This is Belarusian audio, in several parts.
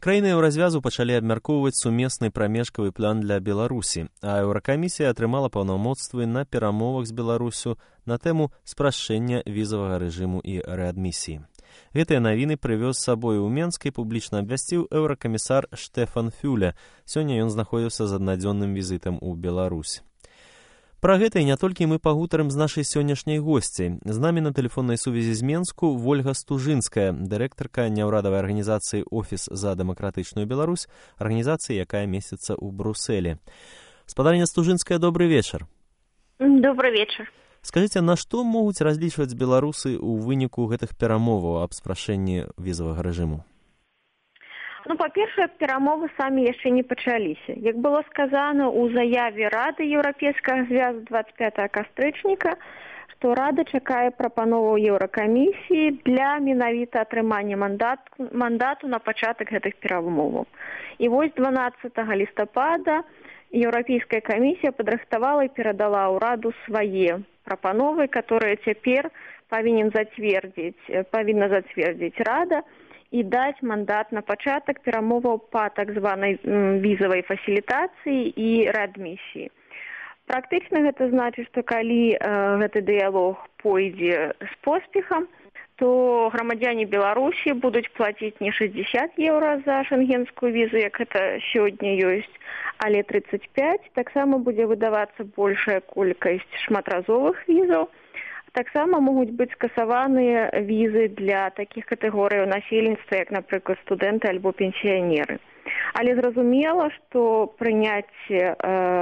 Краіны еўразвязу пачалі абмяркоўваць сумесны прамежкавы план для Беларусі, а Еўракамісія атрымала паўнамоцтвы на перамовах з Беларусю на тэму спрашчэння візавага рэжыму і рэадмісіі. Гэтыя навіны прывёз з сабой у Менск і публічна абвясціў еўракамісар Штефан Фюле. Сёння ён знаходзіўся з аднадзённым візітам у Беларусь. Пра гэта і не толькі мы пагутарым з нашай сённяшняй госцяй. З намі на тэлефоннай сувязі з Менску Вольга Стужынская, дырэктарка няўрадавай арганізацыі «Офіс за дэмакратычную Беларусь», арганізацыі, якая месціцца ў Брусэлі. Спадарня Стужынская, добрый вечар. Добрый вечар. Скажыце, на што могуць разлічваць беларусы ў выніку гэтых перамоваў аб спрашэнні візавага рэжыму? Па-першае, перамовы самі яшчэ не пачаліся. Як было сказана ў заяве Рады Еўрапейскага звязу 25 кастрычніка, што Рада чакае прапановаў Еўракамісіі для менавіта атрымання мандату на пачатак гэтых перамоваў. І вось 12 лістапада Еўрапейская камісія падрыхтавала і перадала ў Раду свае прапановы, которые цяпер павінна зацвердзіць Рада, і даць мандат на пачатак перамоваў па так званай візавай фасілітацыі і рэадмісіі. Практычна гэта значыць, што калі гэты дыялог пойдзе з поспехам, то грамадзяне Беларусі будуць плаціць не 60 еўра за шенгенскую візу, як гэта сёння ёсць, але 35. Таксама будзе выдавацца большая колькасць шматразовых візаў. Таксама могуць быць скасаваныя візы для такіх катэгорыяў насельніцтва, як, напрыклад, студэнты альбо пенсіянеры. Але зразумела, што прыняцце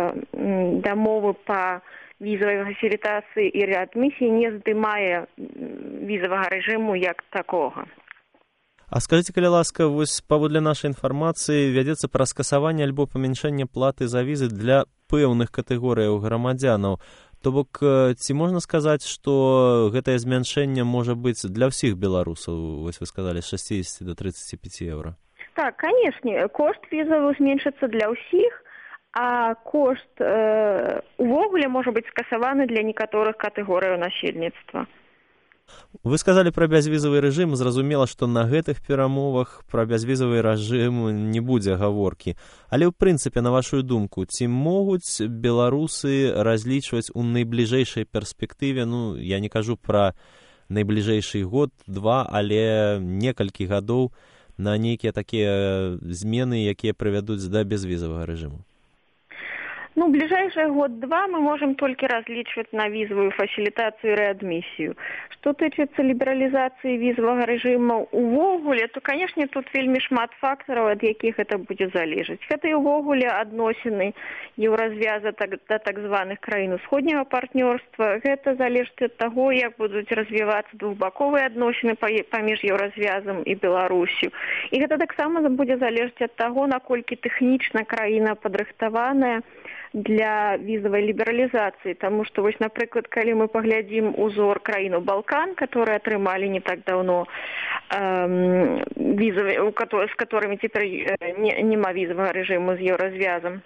дамовы па візавай фасілітацыі і рэадмісіі не здымае візавага рэжыму як такога. А скажыце, калі ласка, вось паводле нашай інфармацыі вядзецца пра скасаванне альбо памяншэнне платы за візы для пэўных катэгорыяў грамадзянаў. То бок, ці можна сказаць, што гэтае змяншэнне можа быць для ўсіх беларусаў, вось вы сказалі, з 60 до 35 еўра? Так, канешне, кошт візавы зменшыцца для ўсіх, а кошт увогуле можа быць скасаваны для некаторых катэгорыяў насельніцтва. Вы сказалі пра бязвізавы рэжым, зразумела, што на гэтых перамовах пра бязвізавы рэжым не будзе гаворкі. Але ў прынцыпе, на вашу думку, ці могуць беларусы разлічваць у найбліжэйшай перспектыве, я не кажу пра найбліжэйшы год, два, але некалькі гадоў на нейкія такія змены, якія прывядуць да бязвізавага рэжыму? Бліжэйшы год-два мы можам толькі разлічваць на візавую фасілітацыю і рэадмісію. Што тычыцца лібералізацыі візавага рэжыма увогуле, то, канешне, тут вельмі шмат фактараў, ад якіх гэта будзе залежаць. Гэта і ўвогуле адносіны еўразвяза да так званых краін усходняга партнёрства. Гэта залежыць ад таго, як будуць развівацца двухбаковыя адносіны паміж еўразвязам і Беларусю. І гэта таксама будзе залежыць ад таго, наколькі тэхнічна краіна падрыхтаваная для візавай лібералізацыі, таму што, вось, напрыклад, калі мы паглядзім узор краіну Балкан, которые атрымалі не так даўно візавы, з которыми цяпер няма візавага рэжыму з еўразвязам,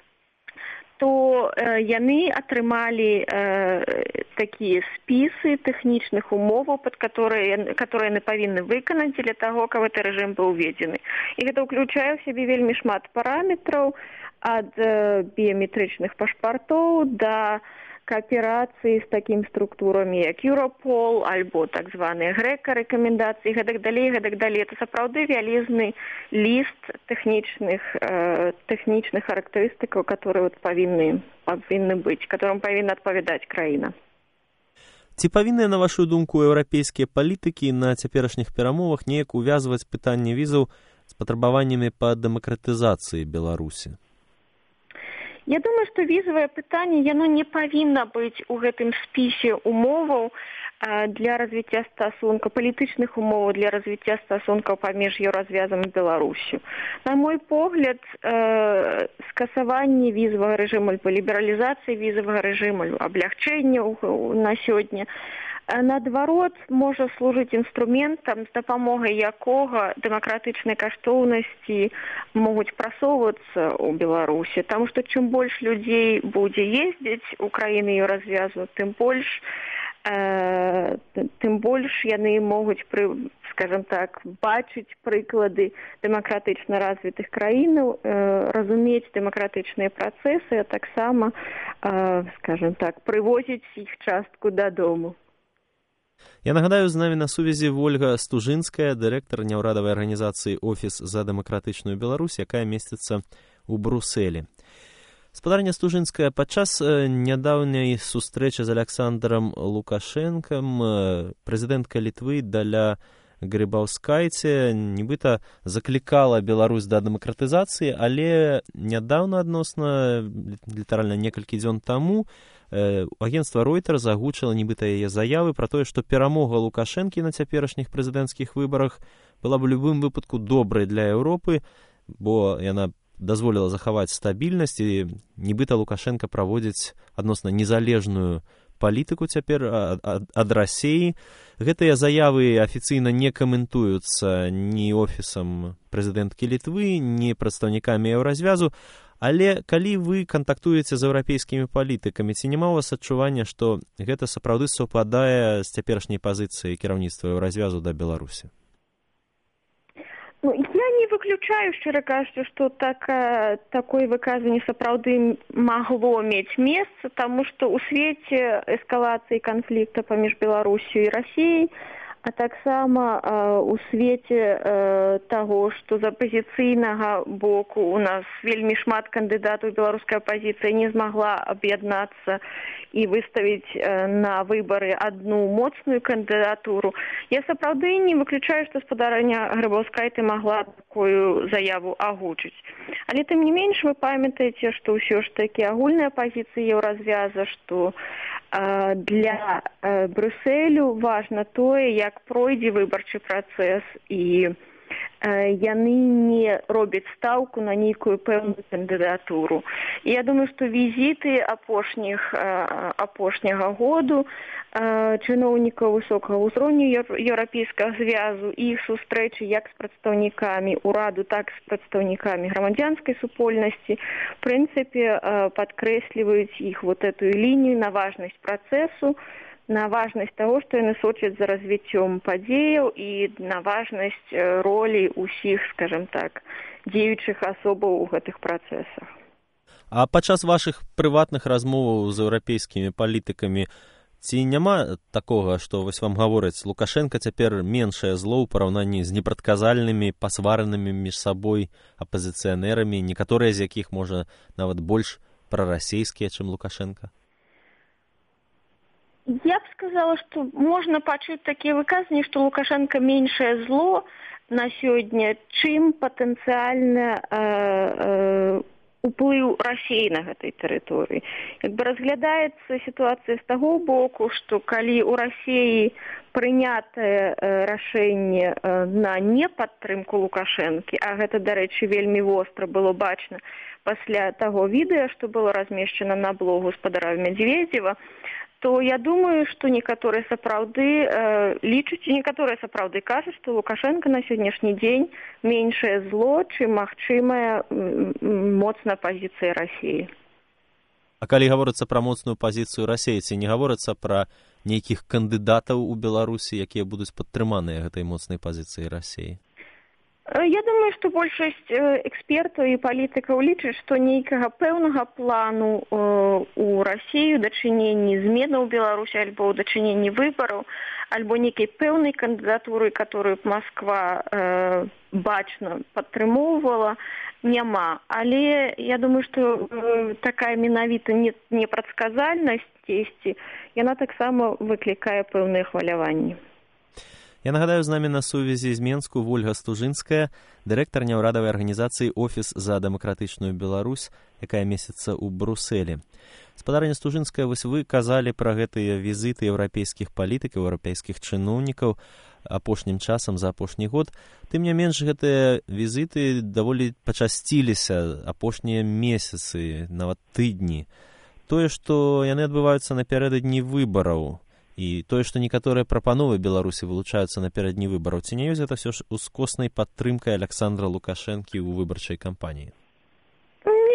то яны атрымалі такія спісы тэхнічных умоваў, которые яны павінны выканаць для таго, каб гэты рэжым быў уведзены. І гэта ўключае ў сябе вельмі шмат параметраў, ад біяметрычных пашпартоў да кааперацыі з такімі структурамі, як Europol, альбо так званыя грэка-рэкамендацыі, гэтак далей. Это сапраўды вялізны ліст тэхнічных характарыстыкаў, которые павінны быць, которым павінна адпавядаць краіна. Ці павінныя, на вашу думку, еўрапейскія палітыкі на цяперашніх перамовах неяк увязваць пытанне візаў з патрабаваннямі па дэмакратызацыі Беларусі? Я думаю, што візавае пытанне, яно не павінна быць у гэтым спісе умоваў для развіцця стасункаў, палітычных умоваў для развіцця стасункаў паміж еўразвязам і Беларусю. На мой погляд, скасаванне візавага рэжыму альбо лібералізацыі візавага рэжыму, аблягчэнне на сёння, наадварот, можа служыць інструментам, з дапамогай якога дэмакратычныя каштоўнасці могуць прасоўвацца ў Беларусі. Таму што чым больш людзей будзе ездзіць у краіны еўразвязу, тым больш Тым больш яны могуць, скажем так, бачыць прыклады дэмакратычна развітых краінаў, разумець дэмакратычныя працэсы, а таксама, скажем так, прывозіць іх частку дадому. Я нагадаю, з намі на сувязі Вольга Стужынская, дырэктар няўрадавай арганізацыі «Офіс за дэмакратычную Беларусь», якая месціцца ў Брусэлі. Спадарня Стужынская, падчас нядаўняй сустрэчы з Аляксандрам Лукашэнкам прэзідэнтка Літвы Даля Грыбаўскайце нібыта заклікала Беларусь да дэмакратызацыі, але нядаўна адносна, літаральна некалькі дзён таму, агенцтва Reuters агучыла нібыта яе заявы пра тое, што перамога Лукашэнкі на цяперашніх прэзідэнцкіх выбарах была б у любым выпадку добрай для Еўропы, бо яна дазволіла захаваць стабільнасць, і нібыта Лукашенко праводзіць адносна незалежную палітыку цяпер ад Расіі. Гэтыя заявы афіцыйна не каментуюцца ні офісам прэзідэнткі Літвы, ні прадстаўнікамі Еўразвязу, але калі вы кантактуеце з еўрапейскімі палітыкамі, ці няма ў вас адчування, што гэта сапраўды супадае з цяперашняй пазіцыяй кіраўніцтва Еўразвязу да Беларусі? Ну, я не выключаю, шчыра кажучы, што такое выказванне сапраўды магло мець месца, таму што ў свеце эскалацыі канфлікта паміж Беларусю і Расіяй, а таксама у свеце таго, што з апазіцыйнага боку у нас вельмі шмат кандыдатаў, беларуская апазіцыя не змагла аб'яднацца і выставіць на выбары адну моцную кандыдатуру. Я сапраўды не выключаю, што спадарня Грыбаўскайты магла такую заяву агучыць. Але тым не менш вы памятаеце, што ўсё ж такі агульная пазіцыя Еўразвяза, што для Брюсселю важна тое, як пройдзе выбарчы працэс, і яны не робяць стаўку на нейкую пэўную кандыдатуру. І я думаю, што візіты апошняга году чыноўнікаў высокага ўзроўню Еўрапейскага звязу і іх сустрэчы як з прадстаўнікамі ўраду, так з прадстаўнікамі грамадзянскай супольнасці, в прынцыпе, падкрэсліваюць іх вот эту лінію на важнасць працэсу, на важнасць таго, што яны сочаць за развіццём падзеяў і на важнасць ролі ўсіх, скажем так, дзеючых асобаў у гэтых працэсах. А падчас вашых прыватных размоваў з еўрапейскімі палітыкамі ці няма такога, што вось вам гавораць, Лукашенко цяпер меншае зло ў параўнанні з непрадказальнымі, пасваранымі між сабой апазіцыянэрамі, некаторыя з якіх, можа, нават больш прарасійскія, чым Лукашенко? Я б сказала, што можна пачуць такія выказванні, што Лукашенко меншае зло на сёння, чым патэнцыяльна уплыў Расіі на гэтай тэрыторыі. Як бы разглядаецца сітуацыя з таго боку, што калі ў Расіі прынятае рашэнне на непадтрымку Лукашэнкі, а гэта, дарэчы, вельмі востра было бачна пасля таго відэа, што было размешчана на блогу спадара Медведзева, то я думаю, што некаторыя сапраўды лічаць, і некаторыя сапраўды кажуць, што Лукашенко на сённяшні дзень меншае зло, чым магчымая моцная пазіцыя Расіі. А калі гаворыцца пра моцную пазіцыю Расіі, ці не гаворыцца пра нейкіх кандыдатаў у Беларусі, якія будуць падтрыманыя гэтай моцнай пазіцыяй Расіі? Я думаю, што большасць экспертаў і палітыкаў лічаць, што нейкага пэўнага плану у Расію дачыненні зменаў у Беларусі альбо ў дачыненні выбараў, альбо нейкай пэўнай кандыдатуры, которую б Масква бачна падтрымоўвала, няма. Але я думаю, што такая менавіта непрадказальнасць дзесьці, яна таксама выклікае пэўныя хваляванні. Я нагадаю, з намі на сувязі з Менску Вольга Стужынская, дырэктар няўрадавай арганізацыі «Офіс за дэмакратычную Беларусь», якая месціцца ў Брусэлі. Спадарня Стужынская, вось вы казалі пра гэтыя візіты еўрапейскіх палітыкаў, еўрапейскіх чыноўнікаў апошнім часам за апошні год. Тым не менш, гэтыя візіты даволі пачасціліся апошнія месяцы, нават тыдні. Тое, што яны адбываюцца напярэдадні выбараў, і тое, што некаторыя прапановы Беларусі вылучаюцца напярэдадні выбараў, ці не ёсць гэта ўсё ж ускоснай падтрымкай Аляксандра Лукашэнкі ў выбарчай кампаніі? Не,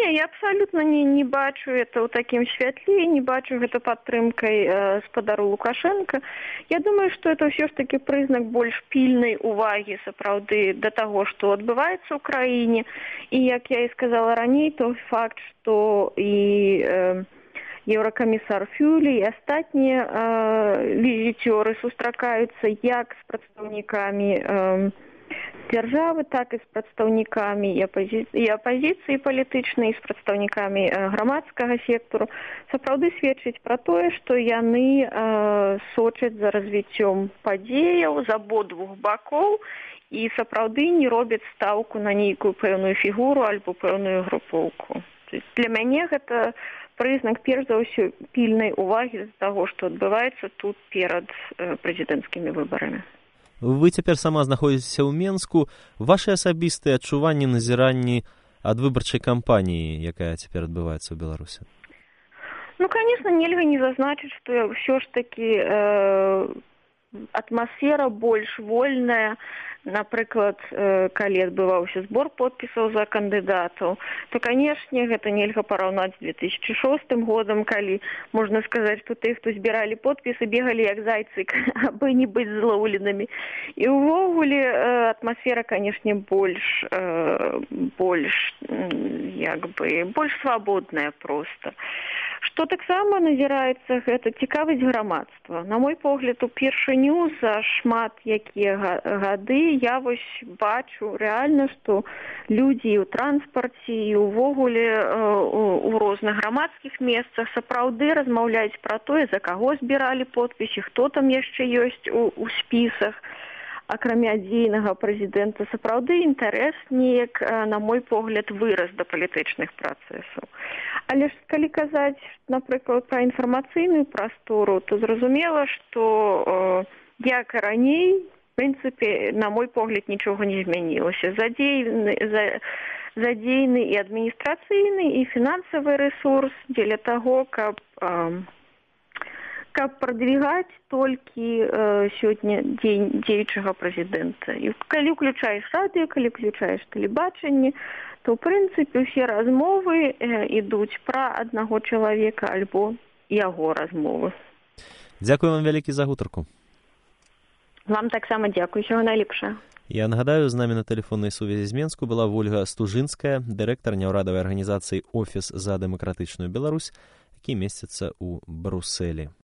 Не, я абсолютно не бачу это ў такім святле, не бачу гэта падтрымкай спадару Лукашенко. Я думаю, что это ўсё ж таки прызнак больш пільнай увагі сапраўды да таго, што адбываецца ў краіне. І як я і сказала раней, то факт, што і еўракамісар Фюле і астатнія візітёры сустракаюцца як з прадстаўнікамі дзяржавы, так і з прадстаўнікамі і апазіцыі палітычнай, і з прадстаўнікамі грамадскага сектару, сапраўды сведчыць пра тое, што яны сочаць за развіццём падзеяў з абодвух бакоў і сапраўды не робяць стаўку на нейкую пэўную фігуру альбо пэўную групоўку. Для мяне гэта прызнак перш за ўсё пільнай увагі з таго, што адбываецца тут перад прэзідэнцкімі выбарамі. Вы цяпер сама знаходзіцеся ў Менску. Вашы асабістыя адчуванні, назіранні ад выбарчай кампаніі, якая цяпер адбываецца ў Беларусі? Ну, конечно, нельга не зазначыць, што ўсё ж такі атмасфера больш вольная. Напрыклад, калі адбываўся збор подпісаў за кандыдатаў, то, канешне, гэта нельга параўнаць з 2006 годам, калі можна сказаць, што тых, хто збіралі подпісы, бегалі як зайцы, абы не быць злоўленымі. І ўвогуле атмасфера, канешне, больш свабодная проста. Што таксама назіраецца, гэта цікавасць грамадства. На мой погляд, упершыню за шмат якія гады я вось бачу рэальна, што людзі ў транспарце і ўвогуле у розных грамадскіх месцах сапраўды размаўляюць пра тое, за каго збіралі подпісы, хто там яшчэ ёсць у спісах. Акрамя дзейнага прэзідэнта, сапраўды інтарэс неяк, на мой погляд, вырас да палітычных працэсаў. Але ж калі казаць, напрыклад, пра інфармацыйную прастору, то зразумела, што як і раней, в прынцыпе, на мой погляд, нічога не змянілася. Задзейны і адміністрацыйны, і фінансавы рэсурс дзеля таго, каб прадвігаць толькі сёння дзеючага прэзідэнта. І калі ўключаеш радыё, калі ўключаеш тэлебачанне, то, ў прынцыпе, усе размовы ідуць пра аднаго чалавека альбо яго размовы. Дзякую вам вялікі за гутарку. Вам таксама дзякую. Усяго найлепшага. Я нагадаю, з намі на тэлефоннай сувязі з Менску была Вольга Стужынская, дырэктар няўрадавай арганізацыі «Офіс за дэмакратычную Беларусь», які месціцца ў Брусэлі.